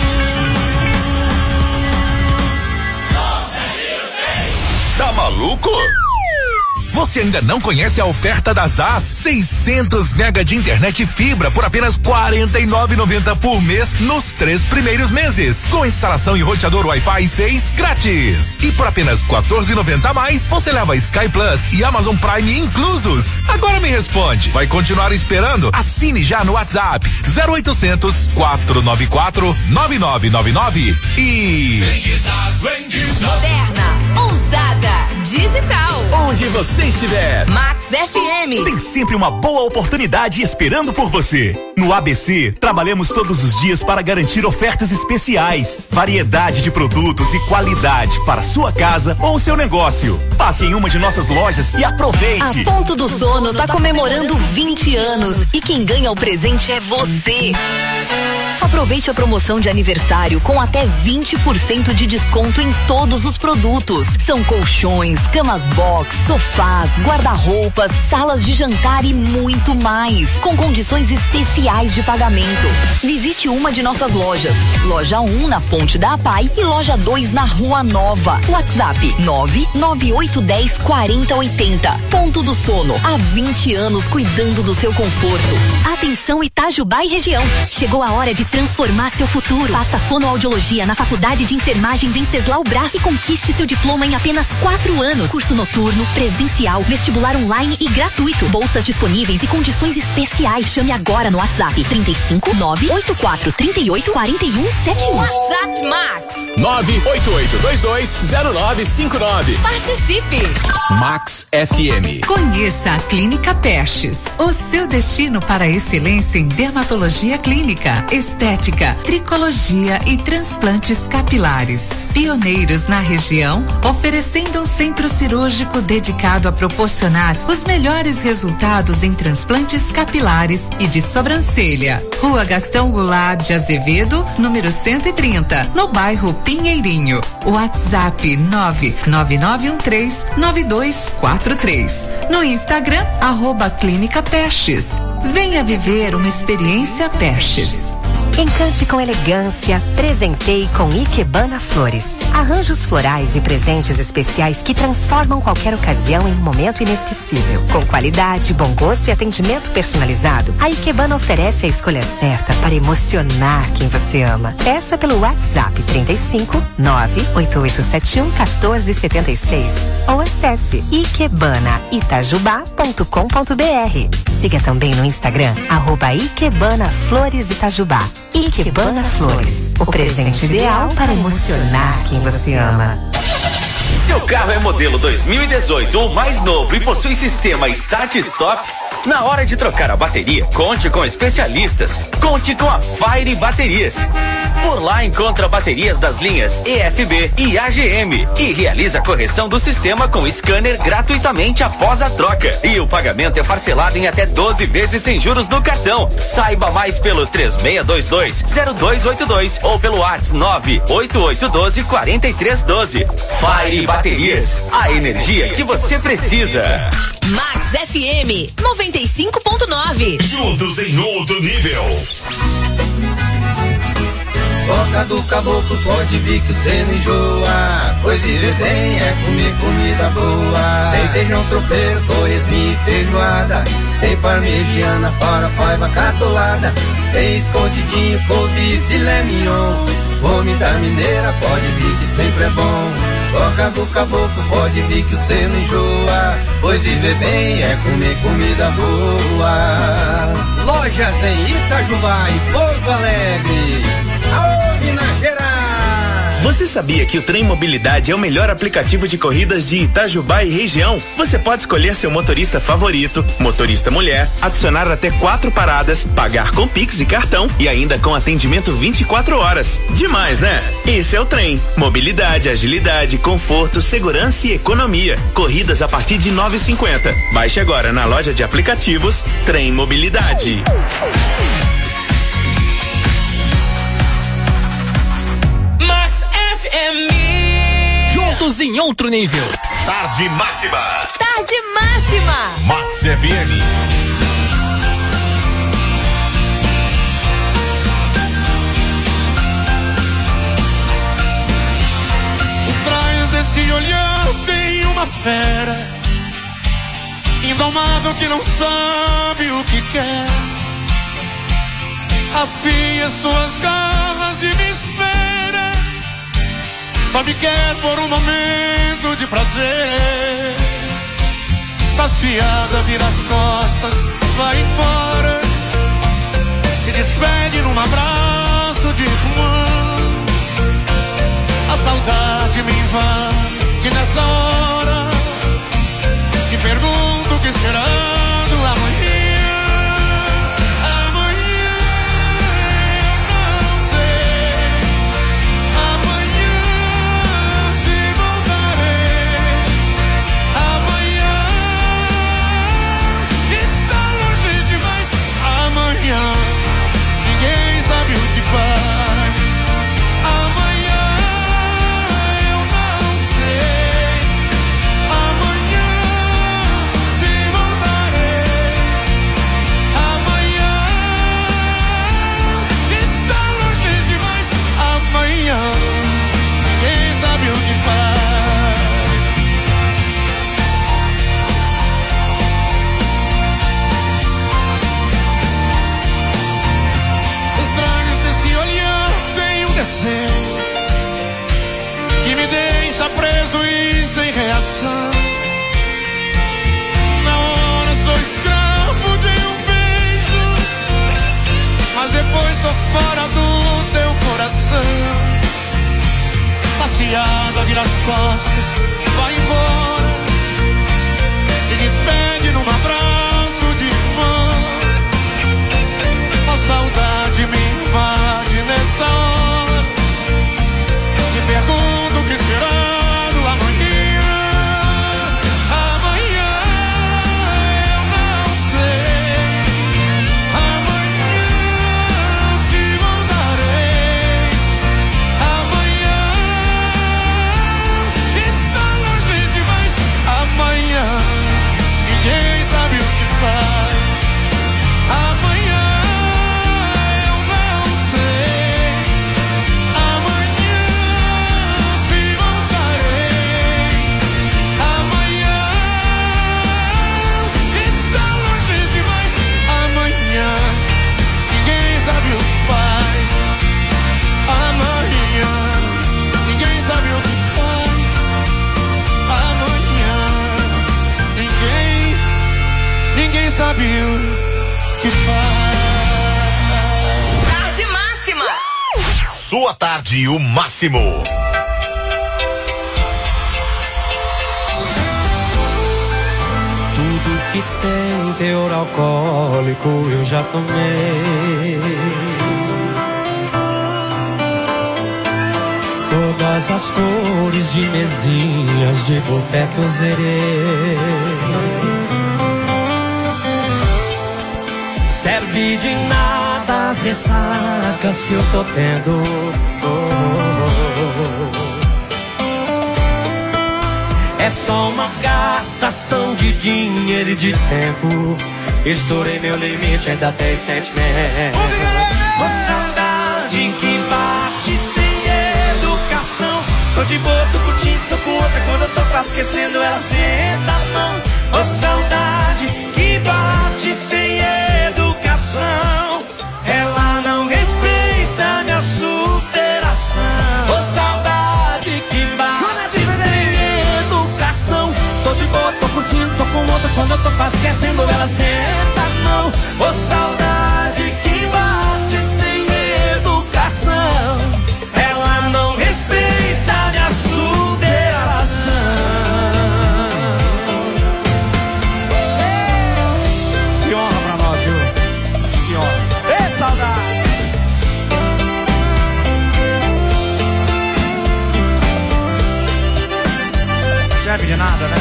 Tá maluco? Você ainda não conhece a oferta da Zaz? seiscentos mega de internet fibra por apenas quarenta e nove reais e noventa centavos por mês nos três primeiros meses, com instalação e roteador Wi-Fi seis grátis. E por apenas quatorze reais e noventa centavos a mais, você leva Sky Plus e Amazon Prime inclusos. Agora me responde, vai continuar esperando? Assine já no WhatsApp zero oitocentos, quatrocentos e noventa e quatro, nove nove nove nove e moderna, ousada, digital. Onde você estiver, Max F M tem sempre uma boa oportunidade esperando por você. No A B C, trabalhamos todos os dias para garantir ofertas especiais, variedade de produtos e qualidade para sua casa ou seu negócio. Passe em uma de nossas lojas e aproveite. A Ponto do Sono tá comemorando vinte anos e quem ganha o presente é você. Aproveite a promoção de aniversário com até vinte por cento de desconto em todos os produtos. São colchões, camas box, sofás, guarda-roupas, salas de jantar e muito mais, com condições especiais de pagamento. Visite uma de nossas lojas. Loja um na Ponte da APAI e loja dois na Rua Nova. WhatsApp nove nove oito um zero quatro zero oito zero. Ponto do Sono. Há vinte anos cuidando do seu conforto. Atenção Itajubá e região. Chegou a hora de transformar seu futuro. Faça fonoaudiologia na Faculdade de Enfermagem Venceslau Braz e conquiste seu diploma em apenas quatro anos. Curso noturno, presencial, vestibular online e gratuito. Bolsas disponíveis e condições especiais. Chame agora no WhatsApp trinta e cinco, nove oito quatro, trinta e oito, quarenta e um, setenta e um. WhatsApp Max. nove oito oito dois dois zero nove cinco nove. Participe. Max F M. Conheça a Clínica Perches, o seu destino para a excelência em dermatologia clínica, estética, tricologia e transplantes capilares. Pioneiros na região, oferecendo um centro cirúrgico dedicado a proporcionar os melhores resultados em transplantes capilares e de sobrancelha. Rua Gastão Goulart de Azevedo, número cento e trinta, no bairro Pinheirinho. WhatsApp nove nove nove um três nove dois quatro três. No Instagram, arroba Clínica Perches. Venha viver uma experiência Perches. Encante com elegância, presenteie com Ikebana Flores. Arranjos florais e presentes especiais que transformam qualquer ocasião em um momento inesquecível. Com qualidade, bom gosto e atendimento personalizado, a Ikebana oferece a escolha certa para emocionar quem você ama. Peça pelo WhatsApp trinta e cinco, nove oito oito sete um, um quatro sete seis ou acesse ikebana itajubá ponto com ponto br. Siga também no Instagram, arroba Ikebana Flores Itajubá. Ikebana Flores, o presente ideal para emocionar quem você ama. Seu carro é modelo dois mil e dezoito ou mais novo e possui sistema Start Stop? Na hora de trocar a bateria, conte com especialistas. Conte com a Fire Baterias. Por lá encontra baterias das linhas E F B e A G M e realiza a correção do sistema com scanner gratuitamente após a troca. E o pagamento é parcelado em até doze vezes sem juros no cartão. Saiba mais pelo três seis dois dois, zero dois oito dois ou pelo WhatsApp nove oito oito um dois, quatro três um dois. Fire Baterias, a energia que você precisa. Max F M noventa e cinco ponto nove. Juntos em outro nível. Boca do caboclo, pode vir que cê não enjoa. Pois viver bem é comer comida boa. Tem feijão tropeiro, torresminho e feijoada. Tem parmegiana, farofa, catolada. Tem escondidinho, couve e filé mignon. Comida mineira, pode vir que sempre é bom. Boca do caboclo, pode vir que cê não enjoa. Pois viver bem é comer comida boa. Lojas em Itajubá e Pouso Alegre. Aô, Minas Gerais! Você sabia que o Trem Mobilidade é o melhor aplicativo de corridas de Itajubá e região? Você pode escolher seu motorista favorito, motorista mulher, adicionar até quatro paradas, pagar com Pix e cartão e ainda com atendimento vinte e quatro horas. Demais, né? Esse é o Trem. Mobilidade, agilidade, conforto, segurança e economia. Corridas a partir de nove e cinquenta. Baixe agora na loja de aplicativos Trem Mobilidade. Juntos em outro nível. Tarde máxima. Tarde máxima. Max F M. Por trás desse olhar tem uma fera indomável que não sabe o que quer. Afia suas garras e me espera. Só me quer por um momento de prazer. Saciada, vira as costas, vai embora. Se despede num abraço de irmã. A saudade me invade nessa hora. Te pergunto o que esperando amanhã. Ninguém sabe o que faz. aliviada, vira as costas, vai embora, se despede num abraço de irmã. A saudade me invade nessa hora, te pergunto o que esperando amanhã. Amanhã eu não sei, amanhã se voltarei. Amanhã está longe demais. Amanhã ninguém sabe o que faz. Amanhã eu não sei, amanhã se voltarei. Amanhã está longe demais. Amanhã ninguém sabe o que faz. Amanhã ninguém sabe o que faz. Amanhã ninguém, ninguém sabe o que faz. Tarde máxima. Sua tarde, o máximo. Tudo que tem teor alcoólico eu já tomei. Todas as cores de mesinhas de boteco eu zerei. Serve de nada as ressacas que eu tô tendo. Oh, oh, oh. É só uma gastação de dinheiro e de tempo. Estourei meu limite, ainda tem sentimento. Ô saudade que bate sem educação. Tô de boa, tô curtindo, tô com outra. Quando eu tô quase esquecendo, ela senta a mão. Ô saudade que bate sem educação. Ela não respeita minha superação. Ô saudade que bate sem educação. Tô de boa, tô curtindo, tô com outra. Quando eu tô quase esquecendo, ela senta a mão. Ô saudade que bate sem educação. Ela não respeita minha superação. Que honra pra nós, viu? Que honra. Ei, saudade! Serve de nada, né?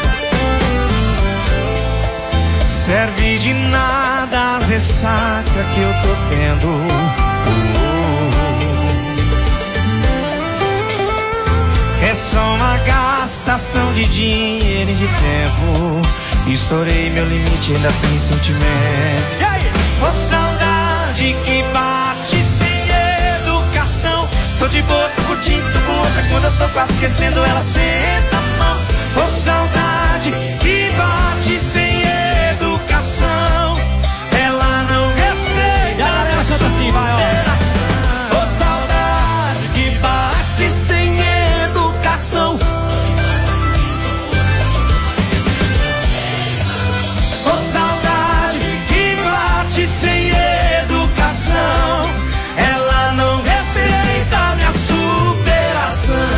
Serve de nada as ressacas que eu tô tendo. É só uma gastação de dinheiro e de tempo. Estourei meu limite, ainda tem sentimento. E aí? Ô saudade que bate sem educação. Tô de boa, tô curtindo, tô com outra. Quando eu tô quase esquecendo, ela senta a mão. Ô saudade que bate sem educação. Ela não respeita. E a galera canta assim, vai, ó. Ô saudade que bate sem educação. Ô saudade que bate sem educação. Ela não respeita minha superação.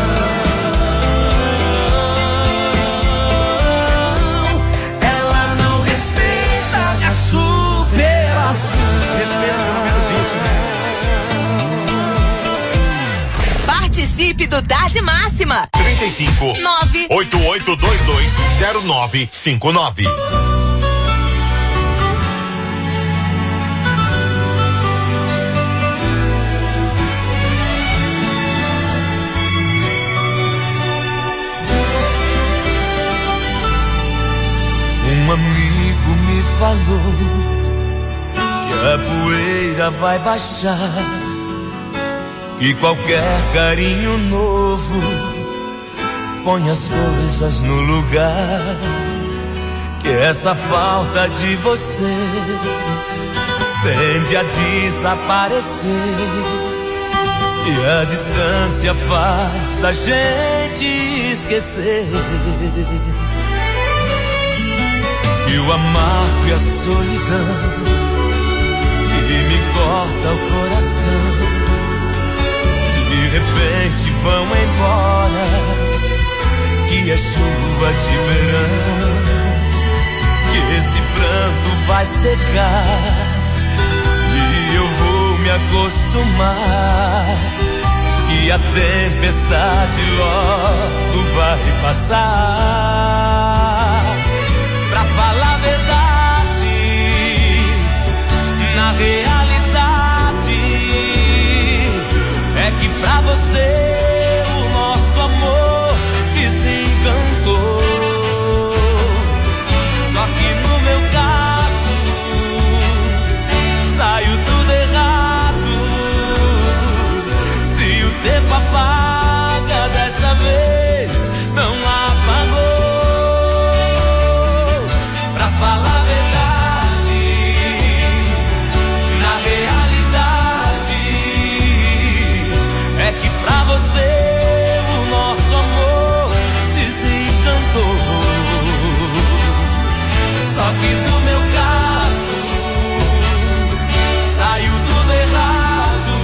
Ela não respeita minha superação. Respeita pelo menos isso, né? Participe do Tarde Máxima. trinta e cinco, nove oito oito dois dois, zero nove cinco nove. Um amigo me falou que a poeira vai baixar, que qualquer carinho novo põe as coisas no lugar, que essa falta de você tende a desaparecer e a distância faz a gente esquecer que o amargo e a solidão que me corta o coração de repente vão embora, que é chuva de verão, que esse pranto vai secar e eu vou me acostumar, que a tempestade logo vai passar. Pra falar a verdade, na realidade é que pra você o nosso amor desencantou. Só que no meu caso saiu tudo errado. Se o tempo apaga dessa vez, não apagou. Pra falar a verdade, na realidade é que pra você o nosso amor desencantou. Só que no meu caso saiu tudo errado.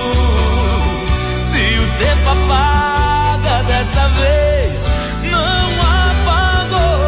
Se o tempo apaga dessa vez, não apagou.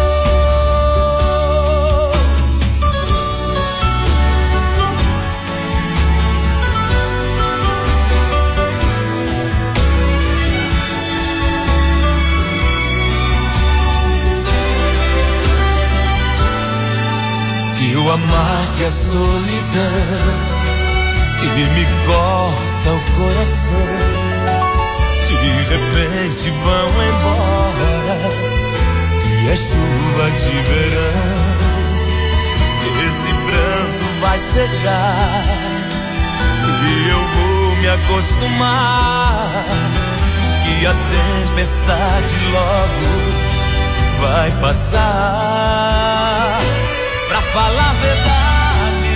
Que o amargo é a solidão que me corta o coração. De repente vão embora, que é chuva de verão, esse pranto vai secar e eu vou me acostumar, que a tempestade logo vai passar. Pra falar a verdade,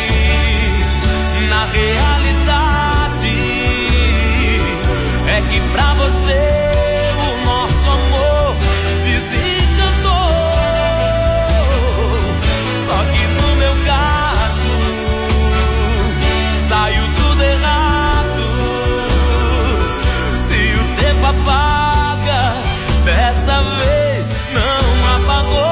na realidade é que pra você o nosso amor desencantou. Só que no meu caso saiu tudo errado. Se o tempo apaga dessa vez, não apagou.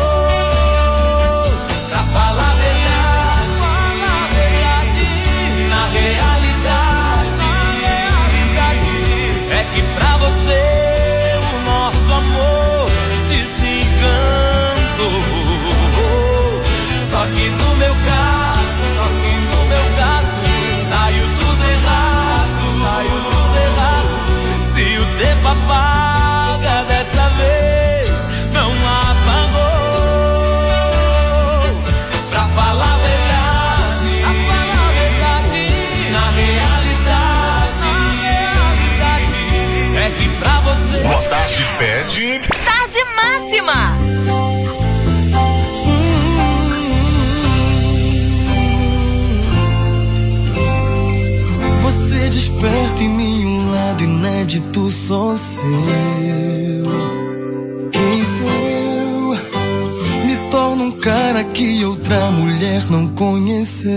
Pra falar a verdade, falar a verdade, na realidade é que pra você o nosso amor desencantou. Só que no meu caso, só que no meu caso saiu tudo errado, saiu tudo errado. Se o tempo apaga dessa vez, não apagou. Pra falar a verdade, pra falar a verdade, na realidade é que pra você Sua tarde pede. Tarde máxima. Você desperta em mim um lado inédito só seu. Quem sou eu? Me torno um cara que outra mulher não conheceu.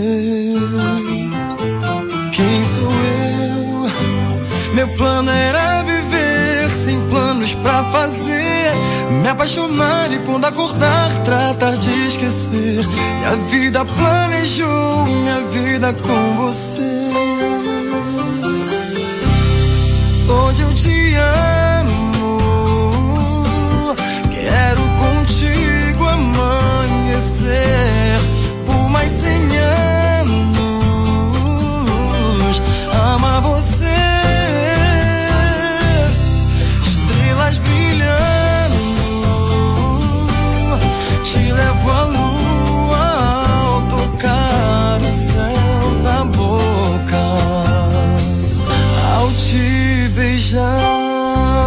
Quem sou eu? Meu plano era viver sem planos pra fazer, me apaixonar e quando acordar tratar de esquecer. E a vida planejou minha vida com você. Hoje eu te amo, quero contigo amanhecer por mais cem anos, amar você. Estrelas brilhando, te levo à lua ao tocar o céu da boca, ao te beijar.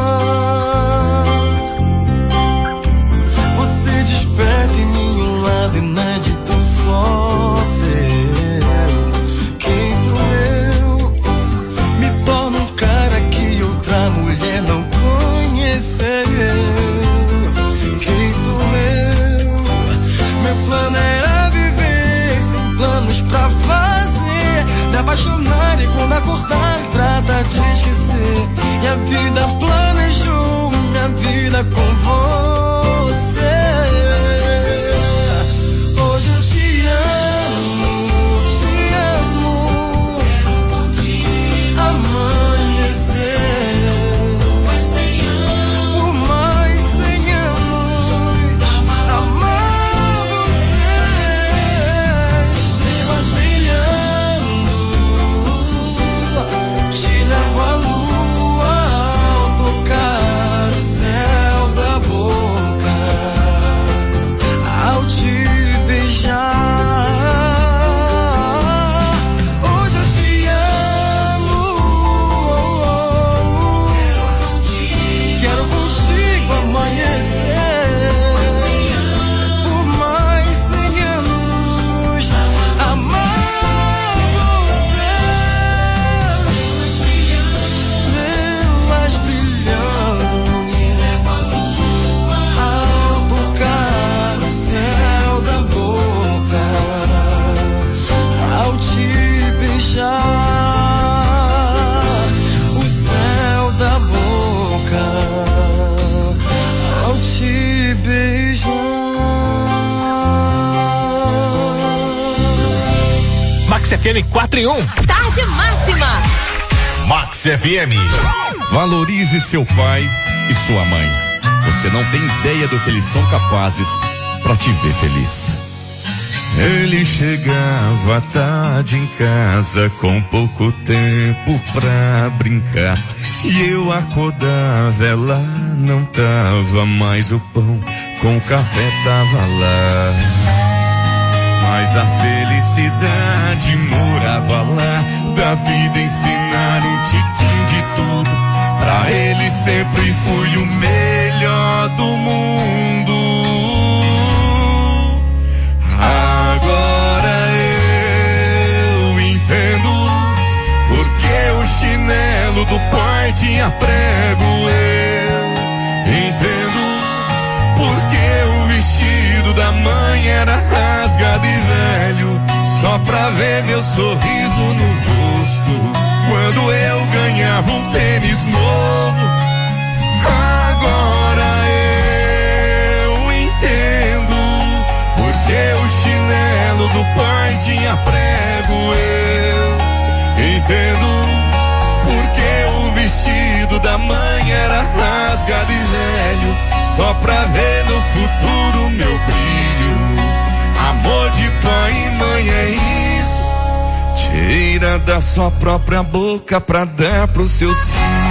F M quatro e um. Tarde máxima. Max F M. Valorize seu pai e sua mãe. Você não tem ideia do que eles são capazes pra te ver feliz. Ele chegava tarde em casa com pouco tempo pra brincar. E eu acordava, ela não tava mais, o pão com o café tava lá. Mas a felicidade morava lá, da vida ensinar um tiquinho de tudo. Pra ele sempre fui o melhor do mundo. Agora eu entendo porque o chinelo do pai tinha prego. Eu entendo porque o vestido da mãe era rasgado e velho, só pra ver meu sorriso no rosto quando eu ganhava um tênis novo. Agora eu entendo porque o chinelo do pai tinha prego. Eu entendo porque o vestido da mãe era rasgado e velho, só pra ver no futuro meu brilho. Amor de pai e mãe é isso, tira da sua própria boca pra dar pros seus filhos.